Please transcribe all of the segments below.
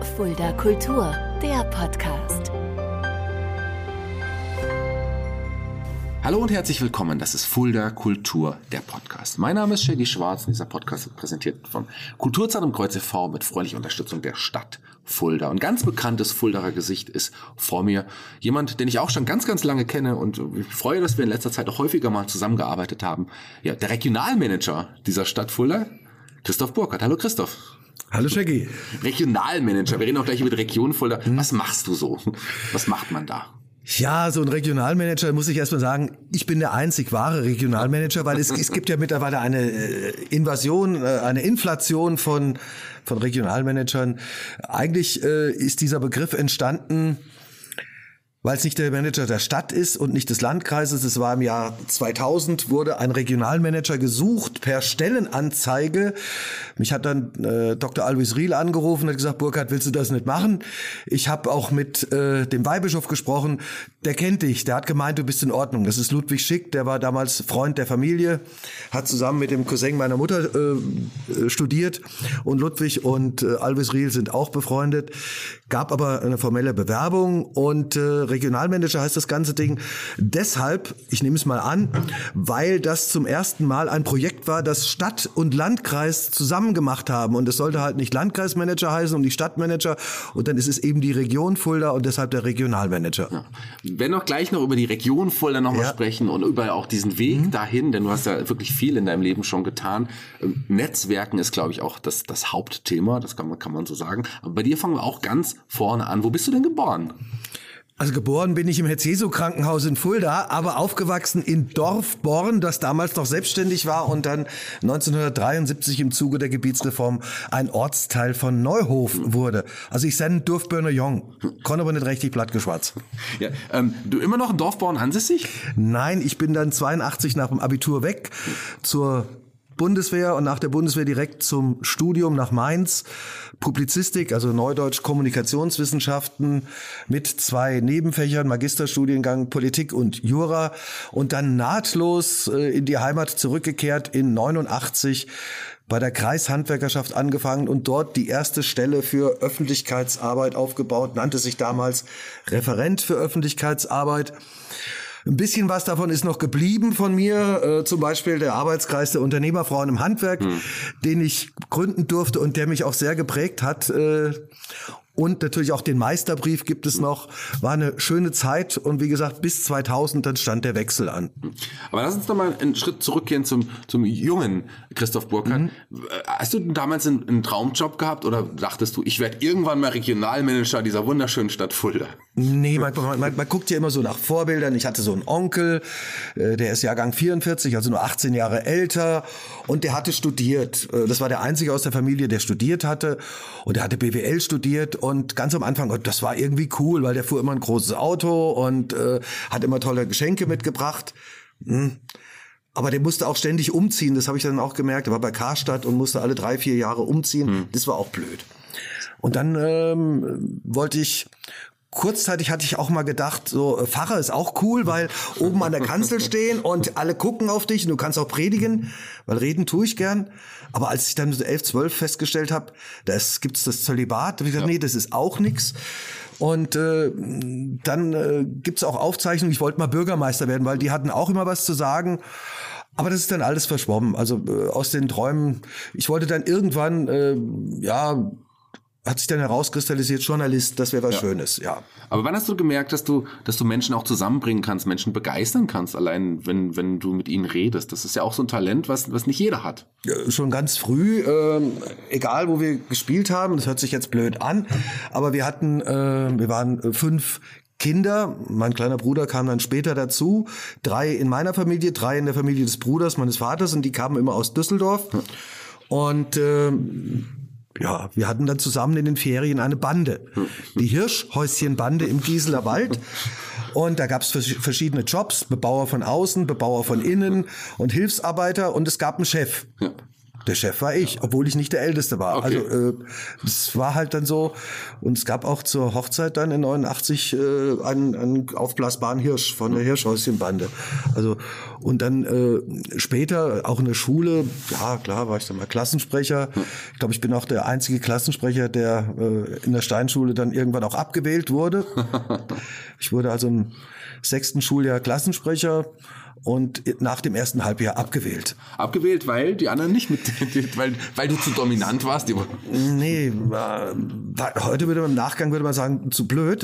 Fulda Kultur, der Podcast. Hallo und herzlich willkommen, das ist Fulda Kultur, der Podcast. Mein Name ist Shaggy Schwarz und dieser Podcast wird präsentiert von Kulturzeit im Kreuz e.V. mit freundlicher Unterstützung der Stadt Fulda. Und ganz bekanntes Fuldaer Gesicht ist vor mir jemand, den ich auch schon ganz, ganz lange kenne und ich freue, dass wir in letzter Zeit auch häufiger mal zusammengearbeitet haben. Ja, der Regionalmanager dieser Stadt Fulda, Christoph Burkhardt. Hallo Christoph. Hallo Shaggy. Regionalmanager, wir reden auch gleich über die Region Fulda. Was machst du so? Was macht man da? Ja, so ein Regionalmanager, muss ich erstmal sagen, ich bin der einzig wahre Regionalmanager, weil es gibt ja mittlerweile eine Invasion, eine Inflation von Regionalmanagern. Eigentlich ist dieser Begriff entstanden, weil es nicht der Manager der Stadt ist und nicht des Landkreises. Es war im Jahr 2000, wurde ein Regionalmanager gesucht per Stellenanzeige. Mich hat dann Dr. Alois Riel angerufen und hat gesagt, Burkhardt, willst du das nicht machen? Ich habe auch mit dem Weihbischof gesprochen. Der kennt dich, der hat gemeint, du bist in Ordnung. Das ist Ludwig Schick, der war damals Freund der Familie, hat zusammen mit dem Cousin meiner Mutter studiert. Und Ludwig und Alois Riel sind auch befreundet. Gab aber eine formelle Bewerbung und Regionalmanager heißt das ganze Ding deshalb, ich nehme es mal an, weil das zum ersten Mal ein Projekt war, das Stadt und Landkreis zusammen gemacht haben und es sollte halt nicht Landkreismanager heißen und nicht Stadtmanager und dann ist es eben die Region Fulda und deshalb der Regionalmanager. Ja. Wir werden auch gleich noch über die Region Fulda nochmal sprechen und über auch diesen Weg dahin, denn du hast ja wirklich viel in deinem Leben schon getan. Netzwerken ist, glaube ich, auch das Hauptthema, das kann man so sagen. Aber bei dir fangen wir auch ganz vorne an. Wo bist du denn geboren? Also geboren bin ich im Herz-Jesu-Krankenhaus in Fulda, aber aufgewachsen in Dorfborn, das damals noch selbstständig war und dann 1973 im Zuge der Gebietsreform ein Ortsteil von Neuhof wurde. Also ich bin Dorfbörner Jung, konnte aber nicht richtig plattgeschwatzt. Ja, du immer noch in Dorfborn ansässig? Nein, ich bin dann 82 nach dem Abitur weg zur Bundeswehr und nach der Bundeswehr direkt zum Studium nach Mainz. Publizistik, also Neudeutsch Kommunikationswissenschaften mit 2 Nebenfächern, Magisterstudiengang Politik und Jura und dann nahtlos in die Heimat zurückgekehrt in 89 bei der Kreishandwerkerschaft angefangen und dort die erste Stelle für Öffentlichkeitsarbeit aufgebaut, nannte sich damals Referent für Öffentlichkeitsarbeit. Ein bisschen was davon ist noch geblieben von mir, zum Beispiel der Arbeitskreis der Unternehmerfrauen im Handwerk, den ich gründen durfte und der mich auch sehr geprägt hat. Und natürlich auch den Meisterbrief gibt es noch. War eine schöne Zeit und wie gesagt, bis 2000 dann stand der Wechsel an. Aber lass uns noch mal einen Schritt zurückgehen zum jungen Christoph Burkhardt. Hast du damals einen Traumjob gehabt oder dachtest du, ich werde irgendwann mal Regionalmanager dieser wunderschönen Stadt Fulda? Nee, man guckt ja immer so nach Vorbildern. Ich hatte so einen Onkel, der ist Jahrgang 44, also nur 18 Jahre älter und der hatte studiert. Das war der einzige aus der Familie, der studiert hatte und der hatte BWL studiert und ganz am Anfang, das war irgendwie cool, weil der fuhr immer ein großes Auto und hat immer tolle Geschenke mitgebracht. Aber der musste auch ständig umziehen, das habe ich dann auch gemerkt. Er war bei Karstadt und musste alle 3-4 Jahre umziehen. Das war auch blöd. Und dann kurzzeitig hatte ich auch mal gedacht, so Pfarrer ist auch cool, weil oben an der Kanzel stehen und alle gucken auf dich und du kannst auch predigen, weil reden tue ich gern. Aber als ich dann so 11, 12 festgestellt habe, gibt's das Zölibat, habe ich gesagt, nee, das ist auch nix. Und dann gibt's auch Aufzeichnungen, ich wollte mal Bürgermeister werden, weil die hatten auch immer was zu sagen. Aber das ist dann alles verschwommen. Also aus den Träumen, ich wollte dann irgendwann, hat sich dann herauskristallisiert, Journalist, das wäre was Schönes, ja. Aber wann hast du gemerkt, dass du Menschen auch zusammenbringen kannst, Menschen begeistern kannst, allein wenn du mit ihnen redest? Das ist ja auch so ein Talent, was nicht jeder hat. Ja, schon ganz früh, egal wo wir gespielt haben, das hört sich jetzt blöd an, aber wir waren 5 Kinder, mein kleiner Bruder kam dann später dazu, 3 in meiner Familie, 3 in der Familie des Bruders meines Vaters und die kamen immer aus Düsseldorf und wir hatten dann zusammen in den Ferien eine Bande, die Hirschhäuschenbande im Gießeler Wald. Und da gab es verschiedene Jobs, Bebauer von außen, Bebauer von innen und Hilfsarbeiter und es gab einen Chef. Ja. Der Chef war ich, obwohl ich nicht der Älteste war. Okay. Also das war halt dann so. Und es gab auch zur Hochzeit dann in 89 einen aufblasbaren Hirsch von der Hirschhäuschenbande. Also und dann später auch in der Schule, ja klar, war ich dann mal Klassensprecher. Ich glaube, ich bin auch der einzige Klassensprecher, der in der Steinschule dann irgendwann auch abgewählt wurde. Ich wurde also im 6. Schuljahr Klassensprecher. Und nach dem ersten Halbjahr abgewählt. Abgewählt, weil die anderen nicht mit, weil du zu dominant warst? Nee, heute im Nachgang würde man sagen, zu blöd.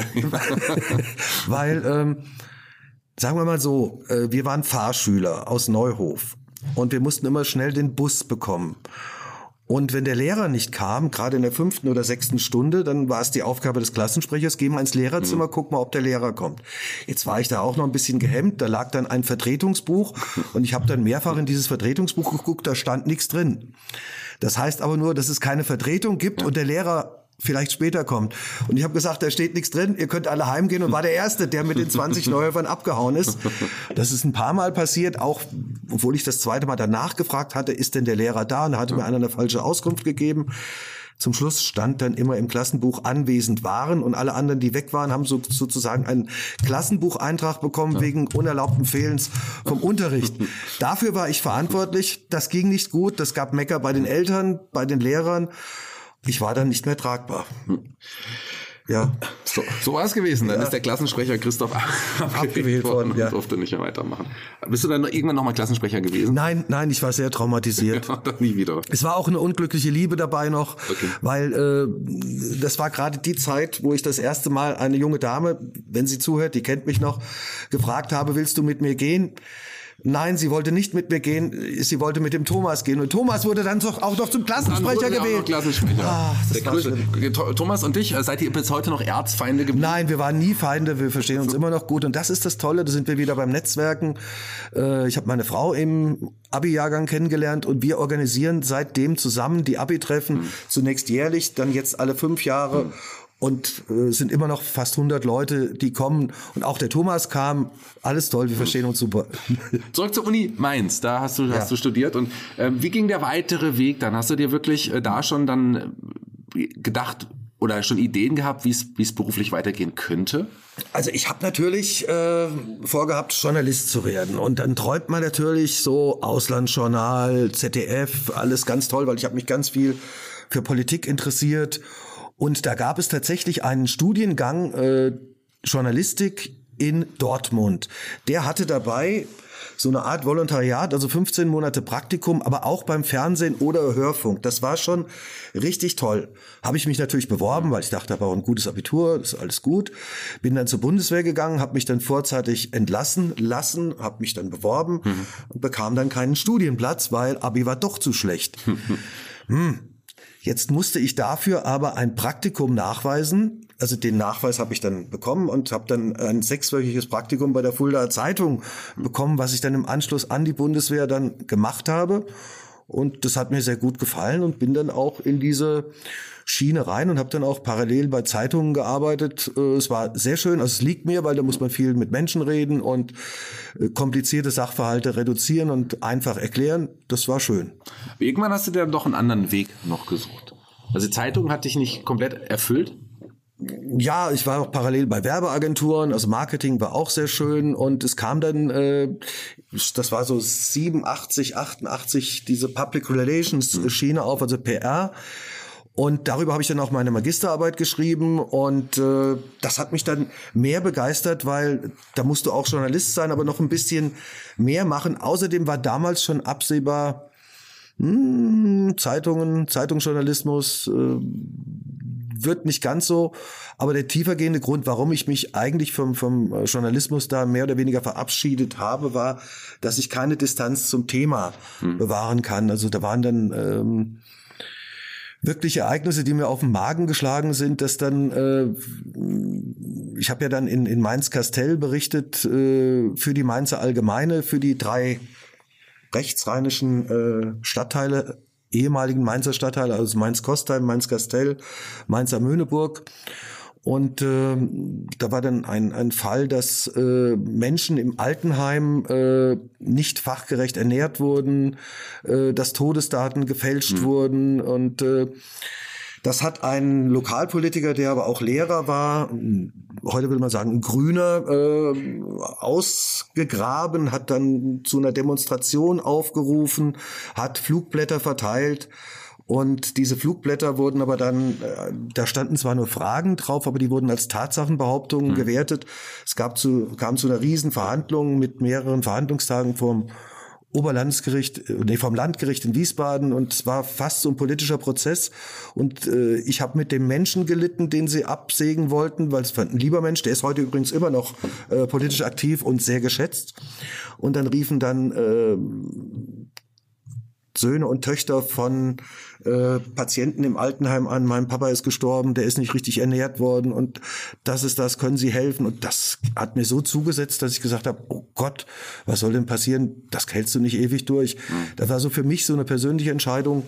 Weil, sagen wir mal so, wir waren Fahrschüler aus Neuhof und wir mussten immer schnell den Bus bekommen. Und wenn der Lehrer nicht kam, gerade in der 5. oder 6. Stunde, dann war es die Aufgabe des Klassensprechers, geh mal ins Lehrerzimmer, guck mal, ob der Lehrer kommt. Jetzt war ich da auch noch ein bisschen gehemmt, da lag dann ein Vertretungsbuch und ich habe dann mehrfach in dieses Vertretungsbuch geguckt, da stand nichts drin. Das heißt aber nur, dass es keine Vertretung gibt und der Lehrer vielleicht später kommt. Und ich habe gesagt, da steht nichts drin, ihr könnt alle heimgehen und war der Erste, der mit den 20 Neuhöfern abgehauen ist. Das ist ein paar Mal passiert, auch obwohl ich das zweite Mal danach gefragt hatte, ist denn der Lehrer da? Und da hatte mir einer eine falsche Auskunft gegeben. Zum Schluss stand dann immer im Klassenbuch anwesend waren und alle anderen, die weg waren, haben sozusagen einen Klassenbucheintrag bekommen wegen unerlaubten Fehlens vom Unterricht. Dafür war ich verantwortlich. Das ging nicht gut. Das gab Mecker bei den Eltern, bei den Lehrern. Ich war dann nicht mehr tragbar. Ja. So war es gewesen. Dann ist der Klassensprecher Christoph abgewählt worden und durfte nicht mehr weitermachen. Bist du dann irgendwann nochmal Klassensprecher gewesen? Nein, ich war sehr traumatisiert. Ja, nie wieder. Es war auch eine unglückliche Liebe dabei noch, weil das war gerade die Zeit, wo ich das erste Mal eine junge Dame, wenn sie zuhört, die kennt mich noch, gefragt habe, willst du mit mir gehen? Nein, sie wollte nicht mit mir gehen, sie wollte mit dem Thomas gehen. Und Thomas wurde dann auch noch zum Klassensprecher gewählt. Klassensprecher. Thomas und dich, seid ihr bis heute noch Erzfeinde geblieben? Nein, wir waren nie Feinde, wir verstehen uns immer noch gut. Und das ist das Tolle, da sind wir wieder beim Netzwerken. Ich habe meine Frau im Abi-Jahrgang kennengelernt und wir organisieren seitdem zusammen die Abi-Treffen, zunächst jährlich, dann jetzt alle 5 Jahre. Und sind immer noch fast 100 Leute, die kommen. Und auch der Thomas kam. Alles toll, wir verstehen uns super. Zurück zur Uni Mainz, da hast du studiert. Und wie ging der weitere Weg dann? Hast du dir wirklich da schon dann gedacht oder schon Ideen gehabt, wie es beruflich weitergehen könnte? Also ich habe natürlich vorgehabt, Journalist zu werden. Und dann träumt man natürlich so Auslandsjournal, ZDF, alles ganz toll, weil ich habe mich ganz viel für Politik interessiert. Und da gab es tatsächlich einen Studiengang Journalistik in Dortmund. Der hatte dabei so eine Art Volontariat, also 15 Monate Praktikum, aber auch beim Fernsehen oder Hörfunk. Das war schon richtig toll. Habe ich mich natürlich beworben, weil ich dachte, ich habe auch ein gutes Abitur, das ist alles gut. Bin dann zur Bundeswehr gegangen, habe mich dann vorzeitig entlassen lassen, habe mich dann beworben und bekam dann keinen Studienplatz, weil Abi war doch zu schlecht. Jetzt musste ich dafür aber ein Praktikum nachweisen. Also den Nachweis habe ich dann bekommen und habe dann ein 6-wöchiges Praktikum bei der Fuldaer Zeitung bekommen, was ich dann im Anschluss an die Bundeswehr dann gemacht habe. Und das hat mir sehr gut gefallen und bin dann auch in diese Schiene rein und habe dann auch parallel bei Zeitungen gearbeitet. Es war sehr schön, also es liegt mir, weil da muss man viel mit Menschen reden und komplizierte Sachverhalte reduzieren und einfach erklären. Das war schön. Irgendwann hast du dir dann doch einen anderen Weg noch gesucht. Also die Zeitung hat dich nicht komplett erfüllt? Ja, ich war auch parallel bei Werbeagenturen, also Marketing war auch sehr schön und es kam dann, das war so 87, 88, diese Public Relations Schiene auf, also PR. Und darüber habe ich dann auch meine Magisterarbeit geschrieben und das hat mich dann mehr begeistert, weil da musst du auch Journalist sein, aber noch ein bisschen mehr machen. Außerdem war damals schon absehbar, Zeitungsjournalismus wird nicht ganz so, aber der tiefergehende Grund, warum ich mich eigentlich vom Journalismus da mehr oder weniger verabschiedet habe, war, dass ich keine Distanz zum Thema bewahren kann. Also da waren dann wirklich Ereignisse, die mir auf den Magen geschlagen sind, dass dann, ich habe ja dann in Mainz-Kastel berichtet für die Mainzer Allgemeine, für die 3 rechtsrheinischen Stadtteile, ehemaligen Mainzer Stadtteile, also Mainz-Kostheim, Mainz-Kastel, Mainz-Amöneburg. Und da war dann ein Fall, dass Menschen im Altenheim nicht fachgerecht ernährt wurden, dass Todesdaten gefälscht wurden. Und das hat ein Lokalpolitiker, der aber auch Lehrer war, heute würde man sagen ein Grüner, ausgegraben, hat dann zu einer Demonstration aufgerufen, hat Flugblätter verteilt. Und diese Flugblätter wurden aber dann, da standen zwar nur Fragen drauf, aber die wurden als Tatsachenbehauptungen gewertet. Es kam zu einer riesen Verhandlung mit mehreren Verhandlungstagen vom Landgericht in Wiesbaden, und es war fast so ein politischer Prozess. Und ich habe mit dem Menschen gelitten, den sie absägen wollten, weil es war ein lieber Mensch, der ist heute übrigens immer noch politisch aktiv und sehr geschätzt. Und dann riefen dann Söhne und Töchter von Patienten im Altenheim an, mein Papa ist gestorben, der ist nicht richtig ernährt worden und das, können Sie helfen? Und das hat mir so zugesetzt, dass ich gesagt habe, oh Gott, was soll denn passieren? Das hältst du nicht ewig durch. Das war so für mich so eine persönliche Entscheidung.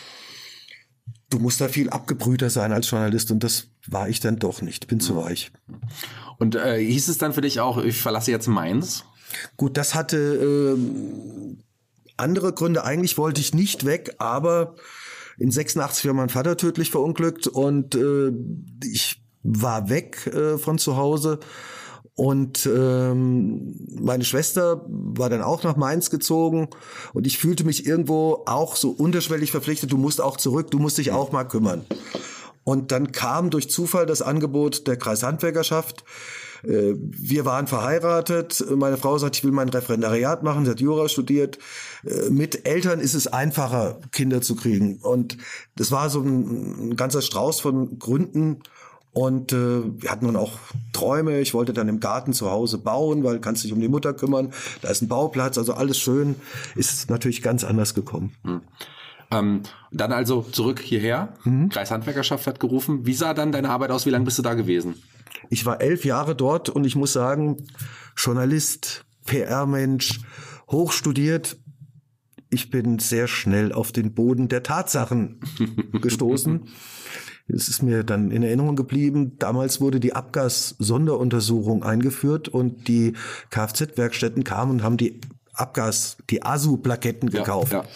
Du musst da viel abgebrühter sein als Journalist, und das war ich dann doch nicht, bin zu weich. Und hieß es dann für dich auch, ich verlasse jetzt Mainz? Gut, das hatte andere Gründe. Eigentlich wollte ich nicht weg, aber in 86 war mein Vater tödlich verunglückt und ich war weg von zu Hause. Und meine Schwester war dann auch nach Mainz gezogen und ich fühlte mich irgendwo auch so unterschwellig verpflichtet, du musst auch zurück, du musst dich auch mal kümmern. Und dann kam durch Zufall das Angebot der Kreishandwerkerschaft. Wir waren verheiratet. Meine Frau sagt, ich will mein Referendariat machen. Sie hat Jura studiert. Mit Eltern ist es einfacher, Kinder zu kriegen. Und das war so ein ganzer Strauß von Gründen. Und wir hatten dann auch Träume. Ich wollte dann im Garten zu Hause bauen, weil kannst dich um die Mutter kümmern. Da ist ein Bauplatz, also alles schön. Ist natürlich ganz anders gekommen. Dann also zurück hierher. Kreishandwerkerschaft hat gerufen. Wie sah dann deine Arbeit aus? Wie lange bist du da gewesen? Ich war 11 Jahre dort und ich muss sagen, Journalist, PR-Mensch, hochstudiert. Ich bin sehr schnell auf den Boden der Tatsachen gestoßen. Es ist mir dann in Erinnerung geblieben, damals wurde die Abgas-Sonderuntersuchung eingeführt und die Kfz-Werkstätten kamen und haben die ASU-Plaketten gekauft. Ja.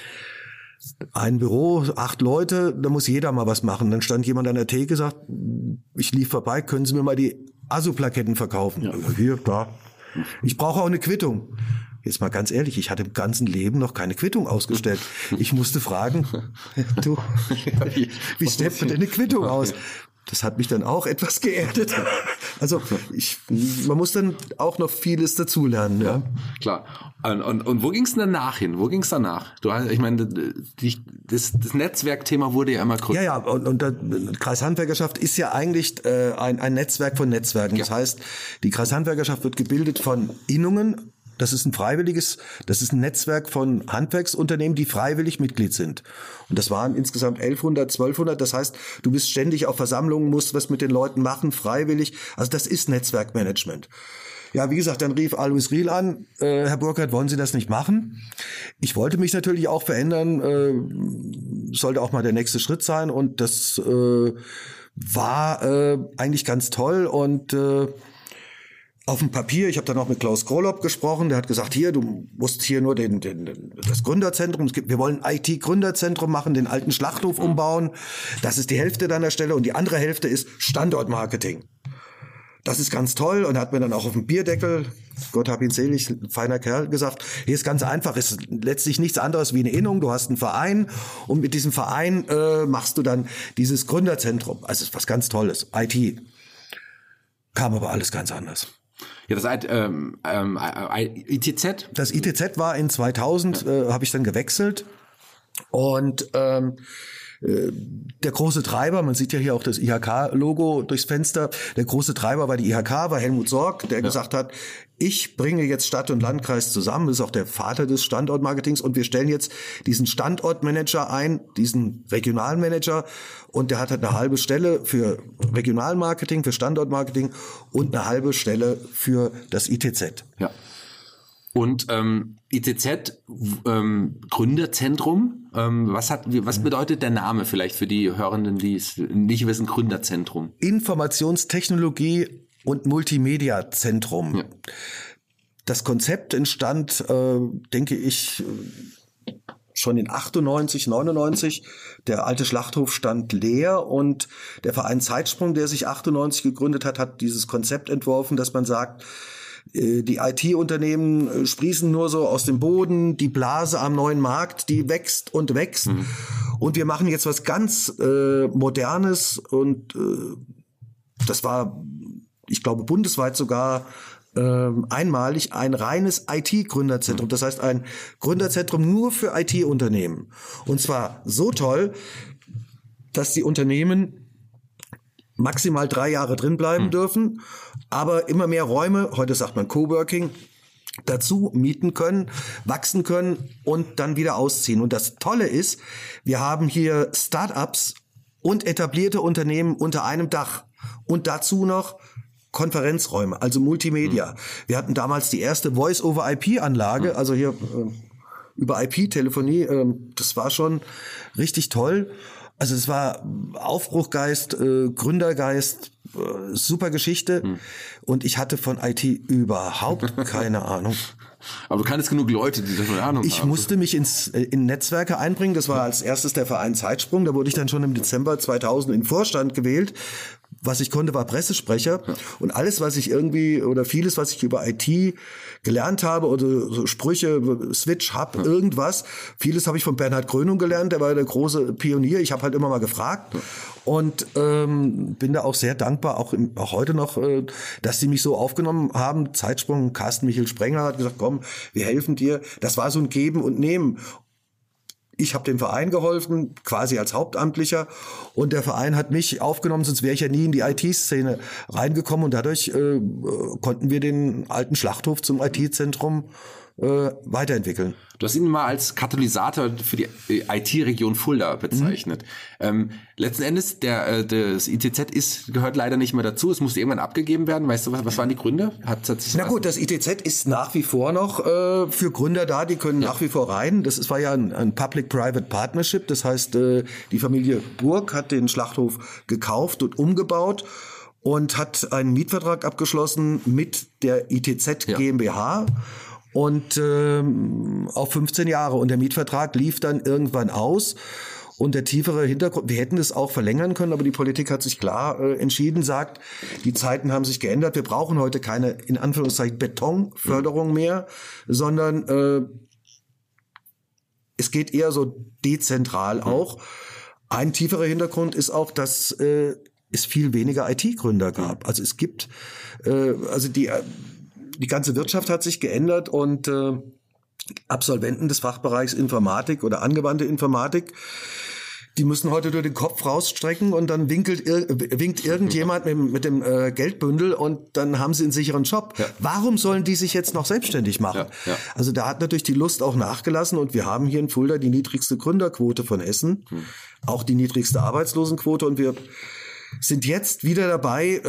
Ein Büro, 8 Leute, da muss jeder mal was machen. Dann stand jemand an der Theke, sagt, ich lief vorbei, können Sie mir mal die ASU-Plaketten verkaufen? Ja. Hier, da. Ich brauche auch eine Quittung. Jetzt mal ganz ehrlich, ich hatte im ganzen Leben noch keine Quittung ausgestellt. Ich musste fragen, du, wie stellt man denn eine Quittung aus? Das hat mich dann auch etwas geerdet. Also man muss dann auch noch vieles dazulernen. Ja, klar. Und wo ging es denn danach hin? Wo ging es danach? Ich meine, das Netzwerkthema wurde ja immer größer. Ja, und die Kreishandwerkerschaft ist ja eigentlich ein Netzwerk von Netzwerken. Ja. Das heißt, die Kreishandwerkerschaft wird gebildet von Innungen. Das ist ein Netzwerk von Handwerksunternehmen, die freiwillig Mitglied sind. Und das waren insgesamt 1200. Das heißt, du bist ständig auf Versammlungen, musst was mit den Leuten machen, freiwillig. Also das ist Netzwerkmanagement. Ja, wie gesagt, dann rief Alois Riel an, Herr Burkhardt, wollen Sie das nicht machen? Ich wollte mich natürlich auch verändern, sollte auch mal der nächste Schritt sein. Und das war eigentlich ganz toll und auf dem Papier, ich habe dann auch mit Klaus Krolop gesprochen, der hat gesagt, hier, du musst hier nur das Gründerzentrum, wir wollen ein IT-Gründerzentrum machen, den alten Schlachthof umbauen, das ist die Hälfte deiner Stelle und die andere Hälfte ist Standortmarketing. Das ist ganz toll und er hat mir dann auch auf dem Bierdeckel, Gott hab ihn selig, feiner Kerl, gesagt, hier ist ganz einfach, ist letztlich nichts anderes wie eine Innung, du hast einen Verein und mit diesem Verein machst du dann dieses Gründerzentrum, also ist was ganz Tolles, IT. Kam aber alles ganz anders. Ja, das ITZ? Das ITZ war in 2000, habe ich dann gewechselt und der große Treiber, man sieht ja hier auch das IHK-Logo durchs Fenster, der große Treiber war die IHK, war Helmut Sorg, der gesagt hat, ich bringe jetzt Stadt und Landkreis zusammen, das ist auch der Vater des Standortmarketings und wir stellen jetzt diesen Standortmanager ein, diesen Regionalmanager und der hat halt eine halbe Stelle für Regionalmarketing, für Standortmarketing und eine halbe Stelle für das ITZ. Ja. Und ITZ, Gründerzentrum, was bedeutet der Name vielleicht für die Hörenden, die es nicht wissen, Gründerzentrum? Informationstechnologie und Multimedia-Zentrum. Ja. Das Konzept entstand, denke ich, schon in 98, 99. Der alte Schlachthof stand leer und der Verein Zeitsprung, der sich 98 gegründet hat, hat dieses Konzept entworfen, dass man sagt, die IT-Unternehmen sprießen nur so aus dem Boden, die Blase am neuen Markt, die wächst und wächst. Mhm. Und wir machen jetzt was ganz Modernes und das war, ich glaube, bundesweit sogar einmalig ein reines IT-Gründerzentrum. Das heißt, ein Gründerzentrum nur für IT-Unternehmen. Und zwar so toll, dass die Unternehmen maximal 3 Jahre drin bleiben dürfen, aber immer mehr Räume, heute sagt man Coworking, dazu mieten können, wachsen können und dann wieder ausziehen. Und das Tolle ist, wir haben hier Start-ups und etablierte Unternehmen unter einem Dach und dazu noch Konferenzräume, also Multimedia. Wir hatten damals die erste Voice-over-IP-Anlage, also hier über IP-Telefonie. Das war schon richtig toll. Also es war Aufbruchgeist, Gründergeist, super Geschichte. Und ich hatte von IT überhaupt keine Ahnung. Aber du kannst genug Leute, die davon Ahnung haben. Ich musste mich in Netzwerke einbringen. Das war als erstes der Verein Zeitsprung. Da wurde ich dann schon im Dezember 2000 in den Vorstand gewählt. Was ich konnte, war Pressesprecher. Ja. Und alles, was ich irgendwie, oder vieles, was ich über IT gelernt habe, oder so Sprüche, Switch, Hub, irgendwas, vieles habe ich von Bernhard Grönung gelernt. Der war der große Pionier. Ich habe halt immer mal gefragt. Ja. Und bin da auch sehr dankbar, auch heute noch, dass die mich so aufgenommen haben. Zeitsprung, Carsten Michael Sprenger hat gesagt, komm, wir helfen dir. Das war so ein Geben und Nehmen. Ich habe dem Verein geholfen, quasi als Hauptamtlicher. Und der Verein hat mich aufgenommen, sonst wäre ich ja nie in die IT-Szene reingekommen. Und dadurch konnten wir den alten Schlachthof zum IT-Zentrum weiterentwickeln. Du hast ihn mal als Katalysator für die IT-Region Fulda bezeichnet. Letzten Endes, das ITZ gehört leider nicht mehr dazu. Es musste irgendwann abgegeben werden. Weißt du, was waren die Gründe? Na gut, das ITZ ist nach wie vor noch für Gründer da. Die können nach wie vor rein. Das war ja ein Public-Private Partnership. Das heißt, die Familie Burg hat den Schlachthof gekauft und umgebaut und hat einen Mietvertrag abgeschlossen mit der ITZ GmbH. Und auf 15 Jahre. Und der Mietvertrag lief dann irgendwann aus. Und der tiefere Hintergrund, wir hätten es auch verlängern können, aber die Politik hat sich klar entschieden, sagt, die Zeiten haben sich geändert. Wir brauchen heute keine, in Anführungszeichen, Betonförderung mehr, sondern es geht eher so dezentral auch. Ein tieferer Hintergrund ist auch, dass es viel weniger IT-Gründer gab. Also es gibt, die ganze Wirtschaft hat sich geändert und Absolventen des Fachbereichs Informatik oder angewandte Informatik, die müssen heute nur den Kopf rausstrecken und dann winkt irgendjemand mit dem Geldbündel und dann haben sie einen sicheren Job. Ja. Warum sollen die sich jetzt noch selbstständig machen? Ja, ja. Also da hat natürlich die Lust auch nachgelassen und wir haben hier in Fulda die niedrigste Gründerquote von Essen, auch die niedrigste Arbeitslosenquote und wir sind jetzt wieder dabei,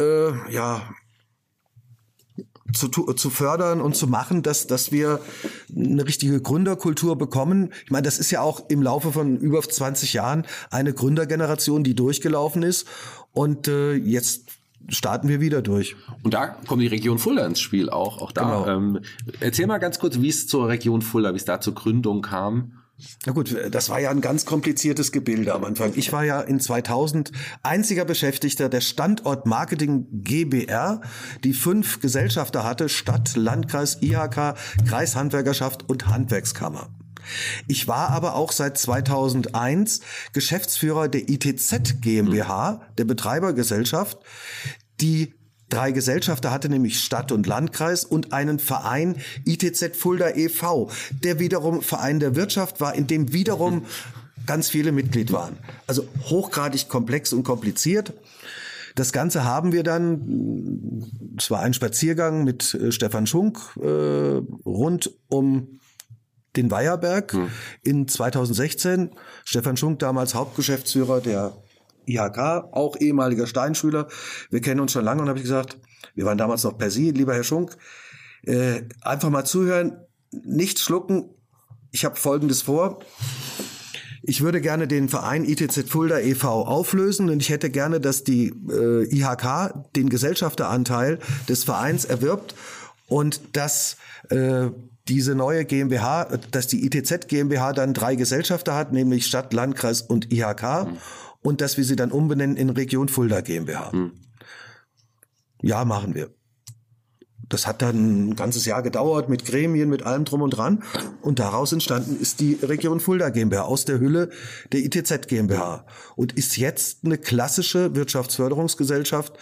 zu fördern und zu machen, dass wir eine richtige Gründerkultur bekommen. Ich meine, das ist ja auch im Laufe von über 20 Jahren eine Gründergeneration, die durchgelaufen ist und jetzt starten wir wieder durch. Und da kommt die Region Fulda ins Spiel auch da. Genau. Erzähl mal ganz kurz, wie es zur Region Fulda, wie es da zur Gründung kam. Na gut, das war ja ein ganz kompliziertes Gebilde am Anfang. Ich war ja in 2000 einziger Beschäftigter der Standort Marketing GbR, die 5 Gesellschafter hatte, Stadt, Landkreis, IHK, Kreishandwerkerschaft und Handwerkskammer. Ich war aber auch seit 2001 Geschäftsführer der ITZ GmbH, der Betreibergesellschaft, die 3 Gesellschafter hatte, nämlich Stadt und Landkreis und einen Verein ITZ Fulda e.V., der wiederum Verein der Wirtschaft war, in dem wiederum ganz viele Mitglied waren. Also hochgradig komplex und kompliziert. Das Ganze haben wir dann, es war ein Spaziergang mit Stefan Schunk rund um den Weiherberg in 2016. Stefan Schunk, damals Hauptgeschäftsführer der IHK, auch ehemaliger Steinschüler. Wir kennen uns schon lange und habe ich gesagt, wir waren damals noch per Sie, lieber Herr Schunk, einfach mal zuhören. nicht schlucken. Ich habe Folgendes vor. Ich würde gerne den Verein ITZ Fulda e.V. auflösen und ich hätte gerne, dass die IHK den Gesellschafteranteil des Vereins erwirbt und dass diese neue GmbH, dass die ITZ GmbH dann 3 Gesellschafter hat, nämlich Stadt, Landkreis und IHK und dass wir sie dann umbenennen in Region Fulda GmbH. Ja, machen wir. Das hat dann ein ganzes Jahr gedauert mit Gremien, mit allem drum und dran. Und daraus entstanden ist die Region Fulda GmbH aus der Hülle der ITZ GmbH und ist jetzt eine klassische Wirtschaftsförderungsgesellschaft,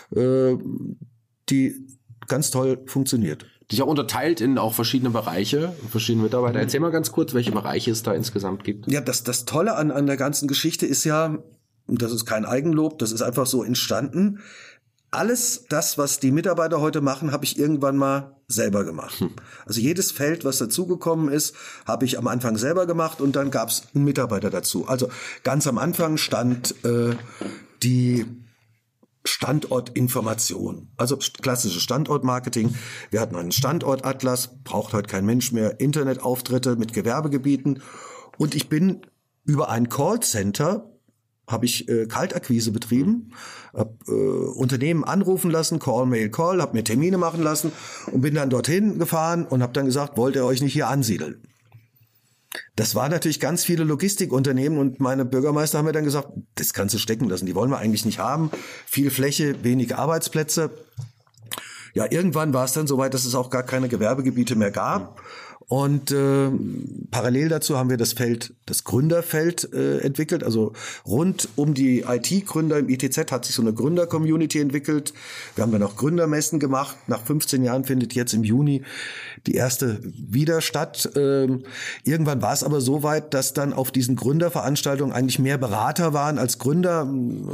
die ganz toll funktioniert. Die ist auch unterteilt in auch verschiedene Bereiche, verschiedene Mitarbeiter. Erzähl mal ganz kurz, welche Bereiche es da insgesamt gibt. Ja, das Tolle an der ganzen Geschichte ist ja, und das ist kein Eigenlob, das ist einfach so entstanden. Alles das, was die Mitarbeiter heute machen, habe ich irgendwann mal selber gemacht. Also jedes Feld, was dazugekommen ist, habe ich am Anfang selber gemacht und dann gab es einen Mitarbeiter dazu. Also ganz am Anfang stand die Standortinformation, also klassische Standortmarketing. Wir hatten einen Standortatlas, braucht heute kein Mensch mehr, Internetauftritte mit Gewerbegebieten. Und ich bin über ein Callcenter habe ich Kaltakquise betrieben, habe Unternehmen anrufen lassen, Call, Mail, Call, habe mir Termine machen lassen und bin dann dorthin gefahren und habe dann gesagt, wollt ihr euch nicht hier ansiedeln? Das waren natürlich ganz viele Logistikunternehmen und meine Bürgermeister haben mir dann gesagt, das kannst du stecken lassen, die wollen wir eigentlich nicht haben. Viel Fläche, wenige Arbeitsplätze. Ja, irgendwann war es dann soweit, dass es auch gar keine Gewerbegebiete mehr gab. Und parallel dazu haben wir das Gründerfeld entwickelt. Also rund um die IT-Gründer im ITZ hat sich so eine Gründer-Community entwickelt. Wir haben dann auch Gründermessen gemacht. Nach 15 Jahren findet jetzt im Juni die erste wieder statt. Irgendwann war es aber so weit, dass dann auf diesen Gründerveranstaltungen eigentlich mehr Berater waren als Gründer.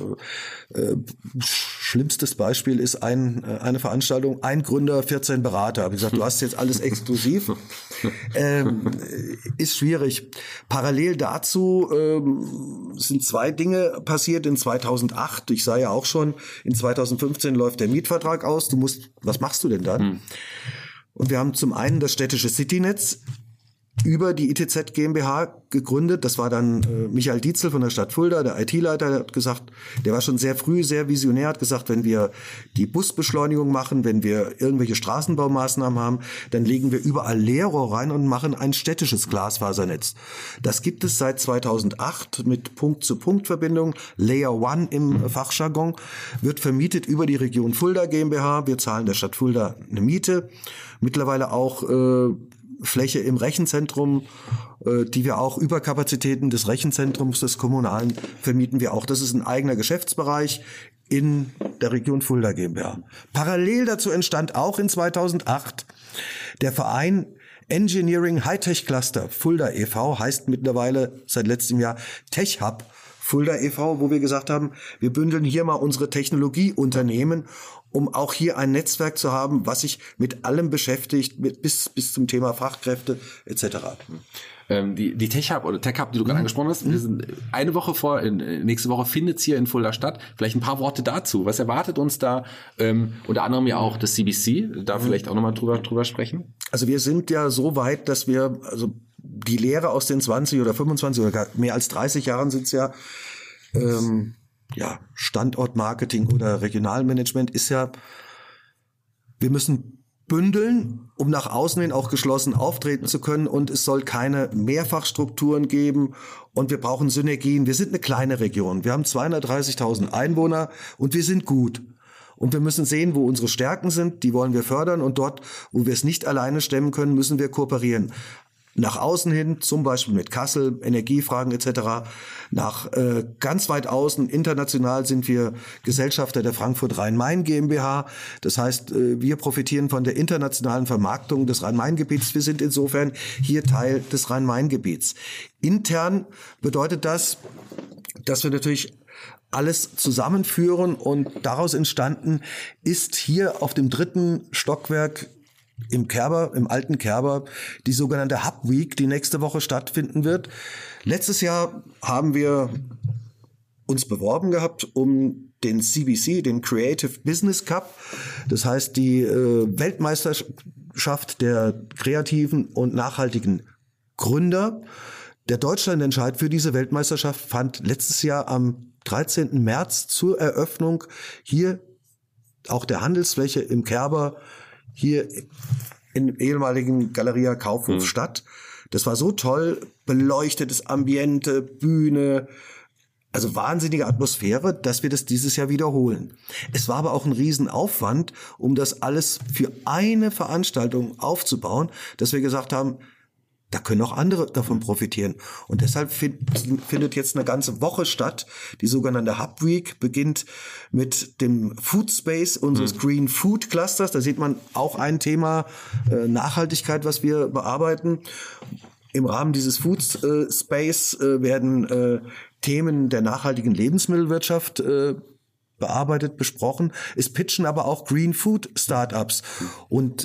Schlimmstes Beispiel ist eine Veranstaltung, ein Gründer, 14 Berater. Habe ich gesagt, du hast jetzt alles exklusiv. Ist schwierig. Parallel dazu sind 2 Dinge passiert in 2008. Ich sah ja auch schon, in 2015 läuft der Mietvertrag aus. Was machst du denn dann? Und wir haben zum einen das städtische Citynetz über die ITZ GmbH gegründet. Das war dann Michael Dietzel von der Stadt Fulda, der IT-Leiter, der hat gesagt, der war schon sehr früh sehr visionär, hat gesagt, wenn wir die Busbeschleunigung machen, wenn wir irgendwelche Straßenbaumaßnahmen haben, dann legen wir überall Leerrohr rein und machen ein städtisches Glasfasernetz. Das gibt es seit 2008 mit Punkt-zu-Punkt-Verbindung, Layer One im Fachjargon, wird vermietet über die Region Fulda GmbH. Wir zahlen der Stadt Fulda eine Miete, mittlerweile auch Fläche im Rechenzentrum, die wir auch über Kapazitäten des Rechenzentrums des Kommunalen vermieten wir auch. Das ist ein eigener Geschäftsbereich in der Region Fulda GmbH. Parallel dazu entstand auch in 2008 der Verein Engineering Hightech Cluster Fulda e.V., heißt mittlerweile seit letztem Jahr Tech Hub Fulda e.V., wo wir gesagt haben, wir bündeln hier mal unsere Technologieunternehmen, um auch hier ein Netzwerk zu haben, was sich mit allem beschäftigt, bis zum Thema Fachkräfte etc. Die Tech Hub oder Tech Hub, die du gerade angesprochen hast, wir sind eine Woche nächste Woche findet's hier in Fulda statt. Vielleicht ein paar Worte dazu. Was erwartet uns da? Unter anderem ja auch das CBC, da vielleicht auch nochmal drüber sprechen. Also wir sind ja so weit, dass wir, also die Lehre aus den 20 oder 25 oder gar mehr als 30 Jahren sind's ja, Standortmarketing oder Regionalmanagement ist ja, wir müssen bündeln, um nach außen hin auch geschlossen auftreten zu können und es soll keine Mehrfachstrukturen geben und wir brauchen Synergien. Wir sind eine kleine Region. Wir haben 230.000 Einwohner und wir sind gut. Und wir müssen sehen, wo unsere Stärken sind, die wollen wir fördern und dort, wo wir es nicht alleine stemmen können, müssen wir kooperieren. Nach außen hin, zum Beispiel mit Kassel, Energiefragen etc. Nach ganz weit außen, international sind wir Gesellschafter der Frankfurt Rhein-Main GmbH. Das heißt, wir profitieren von der internationalen Vermarktung des Rhein-Main-Gebiets. Wir sind insofern hier Teil des Rhein-Main-Gebiets. Intern bedeutet das, dass wir natürlich alles zusammenführen und daraus entstanden ist hier auf dem 3. Stockwerk im alten Kerber, die sogenannte Hub Week, die nächste Woche stattfinden wird. Letztes Jahr haben wir uns beworben gehabt um den CBC, den Creative Business Cup. Das heißt, die Weltmeisterschaft Weltmeisterschaft der kreativen und nachhaltigen Gründer. Der Deutschlandentscheid für diese Weltmeisterschaft fand letztes Jahr am 13. März zur Eröffnung hier auch der Handelsfläche im Kerber hier im ehemaligen Galeria Kaufhof statt. Das war so toll, beleuchtetes Ambiente, Bühne, also wahnsinnige Atmosphäre, dass wir das dieses Jahr wiederholen. Es war aber auch ein Riesenaufwand, um das alles für eine Veranstaltung aufzubauen, dass wir gesagt haben, da können auch andere davon profitieren. Und deshalb findet jetzt eine ganze Woche statt. Die sogenannte Hub Week beginnt mit dem Food Space unseres Green Food Clusters. Da sieht man auch ein Thema Nachhaltigkeit, was wir bearbeiten. Im Rahmen dieses Food Space werden Themen der nachhaltigen Lebensmittelwirtschaft bearbeitet, besprochen. Es pitchen aber auch Green Food Startups. Und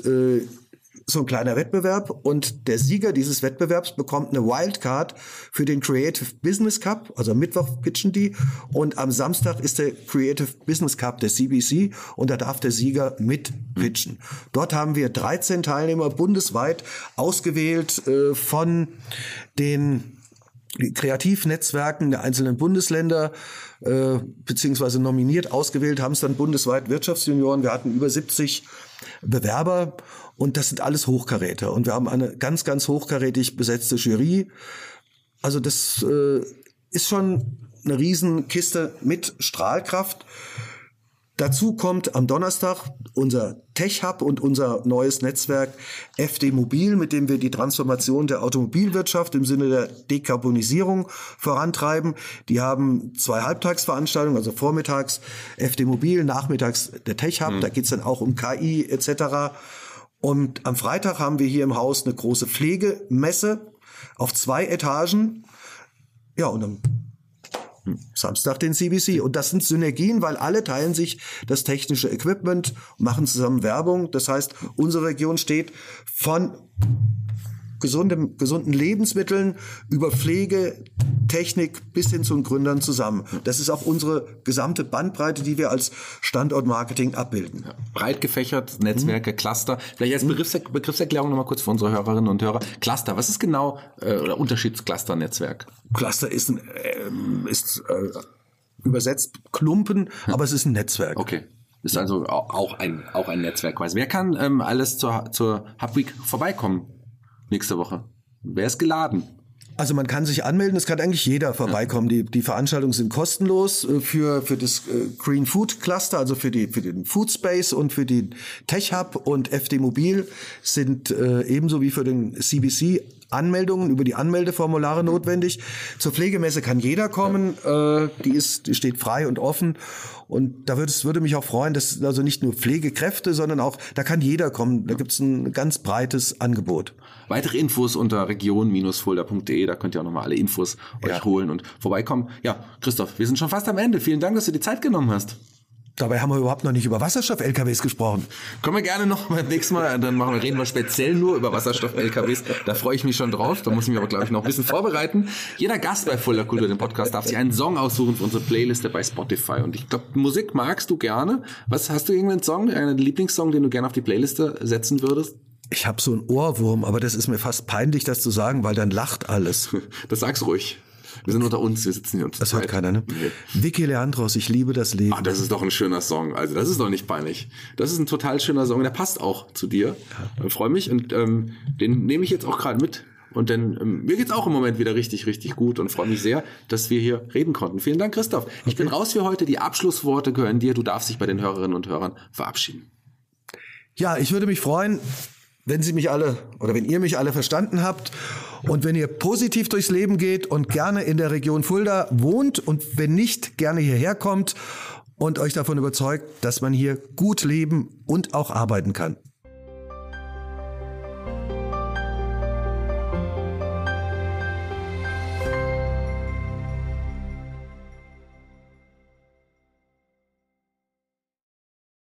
so ein kleiner Wettbewerb, und der Sieger dieses Wettbewerbs bekommt eine Wildcard für den Creative Business Cup. Also am Mittwoch pitchen die und am Samstag ist der Creative Business Cup der CBC und da darf der Sieger mit pitchen. Dort haben wir 13 Teilnehmer bundesweit ausgewählt von den Kreativnetzwerken der einzelnen Bundesländer, beziehungsweise nominiert, ausgewählt haben es dann bundesweit Wirtschaftsjunioren. Wir hatten über 70 Bewerber und das sind alles Hochkaräter. Und wir haben eine ganz, ganz hochkarätig besetzte Jury. Also das ist schon eine Riesenkiste mit Strahlkraft. Dazu kommt am Donnerstag unser Tech Hub und unser neues Netzwerk FD Mobil, mit dem wir die Transformation der Automobilwirtschaft im Sinne der Dekarbonisierung vorantreiben. Die haben 2 Halbtagsveranstaltungen, also vormittags FD Mobil, nachmittags der Tech Hub. Da geht's dann auch um KI etc. Und am Freitag haben wir hier im Haus eine große Pflegemesse auf 2 Etagen. Ja, und am Samstag den CBC. Und das sind Synergien, weil alle teilen sich das technische Equipment, machen zusammen Werbung. Das heißt, unsere Region steht von gesunden Lebensmitteln über Pflege, Technik bis hin zu den Gründern zusammen. Das ist auch unsere gesamte Bandbreite, die wir als Standortmarketing abbilden. Ja, breit gefächert, Netzwerke, Cluster. Vielleicht als Begriffserklärung nochmal kurz für unsere Hörerinnen und Hörer. Cluster, was ist genau oder Unterschied Cluster-Netzwerk? Cluster ist übersetzt Klumpen, aber es ist ein Netzwerk. Okay. Ist also auch ein Netzwerk quasi. Wer kann alles zur Hub Week vorbeikommen nächste Woche? Wer ist geladen? Also man kann sich anmelden, es kann eigentlich jeder vorbeikommen. Die Veranstaltungen sind kostenlos für das Green Food Cluster, also für den Food Space und für den Tech Hub, und FD Mobil sind ebenso wie für den CBC Anmeldungen über die Anmeldeformulare notwendig. Zur Pflegemesse kann jeder kommen, die steht frei und offen. Und da würde mich auch freuen, dass also nicht nur Pflegekräfte, sondern auch, da kann jeder kommen. Da gibt's ein ganz breites Angebot. Weitere Infos unter region-fulda.de, da könnt ihr auch nochmal alle Infos euch holen und vorbeikommen. Ja, Christoph, wir sind schon fast am Ende. Vielen Dank, dass du die Zeit genommen hast. Dabei haben wir überhaupt noch nicht über Wasserstoff-LKWs gesprochen. Können wir gerne noch beim nächsten Mal, dann reden wir speziell nur über Wasserstoff-LKWs. Da freue ich mich schon drauf. Da muss ich mich aber, glaube ich, noch ein bisschen vorbereiten. Jeder Gast bei Fulda Kultur, dem Podcast, darf sich einen Song aussuchen für unsere Playliste bei Spotify. Und ich glaube, Musik magst du gerne. Hast du irgendeinen Song, einen Lieblingssong, den du gerne auf die Playliste setzen würdest? Ich habe so einen Ohrwurm, aber das ist mir fast peinlich, das zu sagen, weil dann lacht alles. Das sag's ruhig. Wir sind unter uns, wir sitzen hier. Das hört keiner, ne? Nee. Vicky Leandros, ich liebe das Leben. Ach, das ist doch ein schöner Song. Also das ist doch nicht peinlich. Das ist ein total schöner Song. Der passt auch zu dir. Ich freue mich und den nehme ich jetzt auch gerade mit. Und dann mir geht's auch im Moment wieder richtig, richtig gut und freue mich sehr, dass wir hier reden konnten. Vielen Dank, Christoph. Ich bin raus für heute. Die Abschlussworte gehören dir. Du darfst dich bei den Hörerinnen und Hörern verabschieden. Ja, ich würde mich freuen, wenn ihr mich alle verstanden habt und wenn ihr positiv durchs Leben geht und gerne in der Region Fulda wohnt und wenn nicht, gerne hierher kommt und euch davon überzeugt, dass man hier gut leben und auch arbeiten kann.